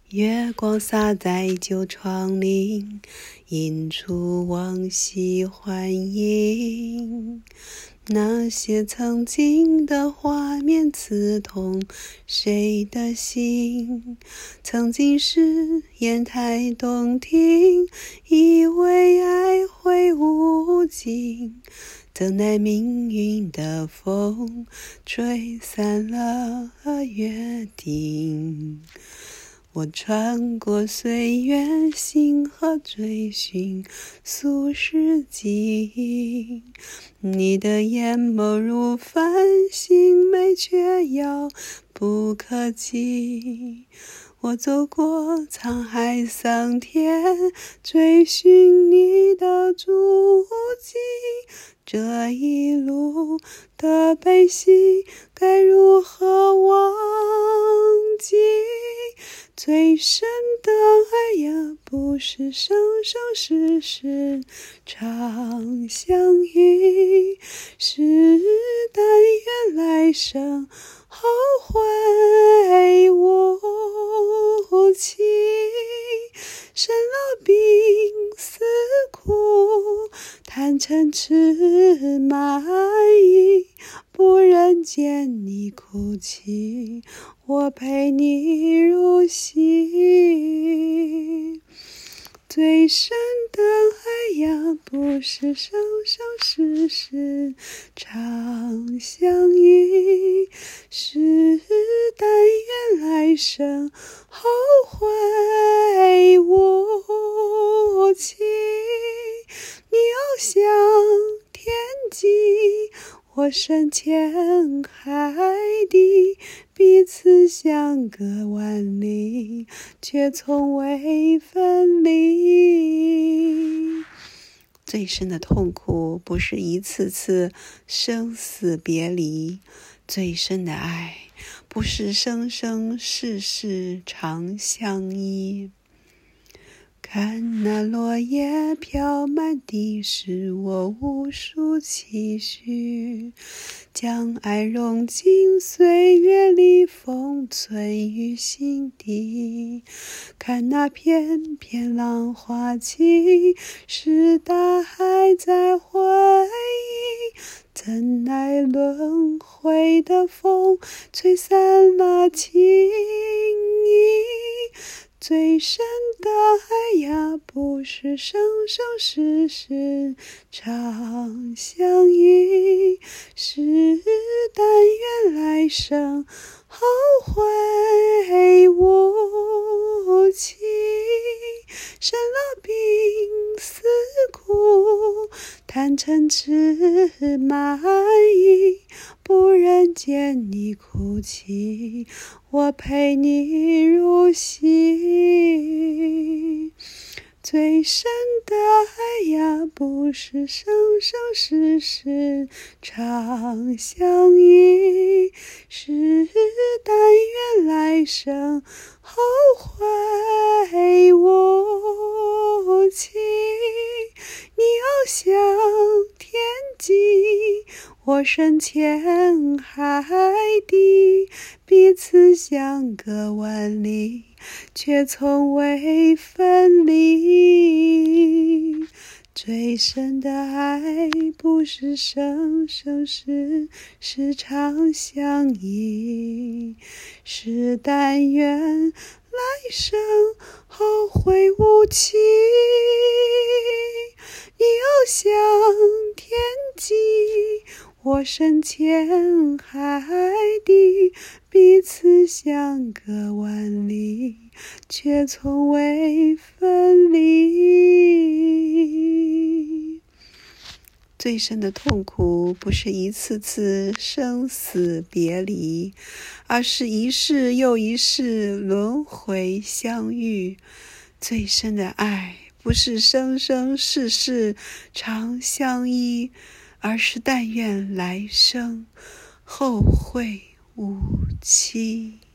月光洒在旧窗棂，映出往昔幻影。那些曾经的画面刺痛谁的心？曾经誓言太动听，以为爱会无尽，等待命运的风吹散了约定。我穿过岁月，星河追寻俗世记忆。你的眼眸如繁星，美却遥不可及。我走过沧海桑田，追寻你的足迹。这一路的悲喜，该如何忘记？最深的爱呀，不是生生世世常相依，是但愿来生后会无期。生老病死苦，贪嗔痴慢疑，不忍见你哭泣，我陪你入戏。最深的爱呀，不是生生世世常相依，是但愿来生后会无期。你翱翔天际，我深潜海底，彼此相隔万里，却从未分离。最深的痛苦，不是一次次生死别离，最深的爱，不是生生世世常相依。看那落叶飘满地，是我无数期许，将爱融进岁月里，封存于心底。看那片片浪花起，是大海在回忆，怎奈轮回的风吹散了情意。最深的爱呀，不是生生世世常相依，是但愿来生后会无期。生老病死苦，贪嗔痴慢疑，不忍见你哭泣，我陪你入戏。最深的爱呀，不是生生世世常相依，是但愿来生后会无期。你翱翔天际，我深潜海底，彼此相隔万里，却从未分离。最深的爱，不是生生世世常相依，是但愿来生后会无期。你翱翔天际，我深潜海底，彼此相隔万里，却从未分离。最深的痛苦，不是一次次生死别离，而是一世又一世轮回相遇。最深的爱，不是生生世世常相依，而是但愿来生后会无期。